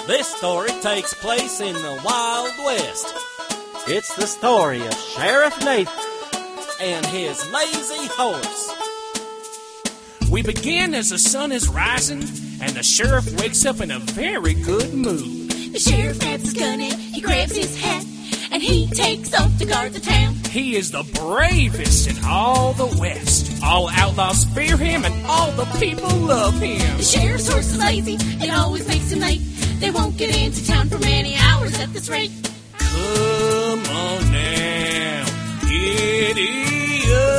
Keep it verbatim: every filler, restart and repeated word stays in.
This story takes place in the Wild West. It's the story of Sheriff Nathan and his lazy horse. We begin as the sun is rising, and the sheriff wakes up in a very good mood. The sheriff grabs his gun and he grabs his hat, and he takes off to guard the town. He is the bravest in all the West. All outlaws fear him, and all the people love him. The sheriff's horse is lazy, it always makes him late. They won't get into town for many hours at this rate. Come on now, giddy up.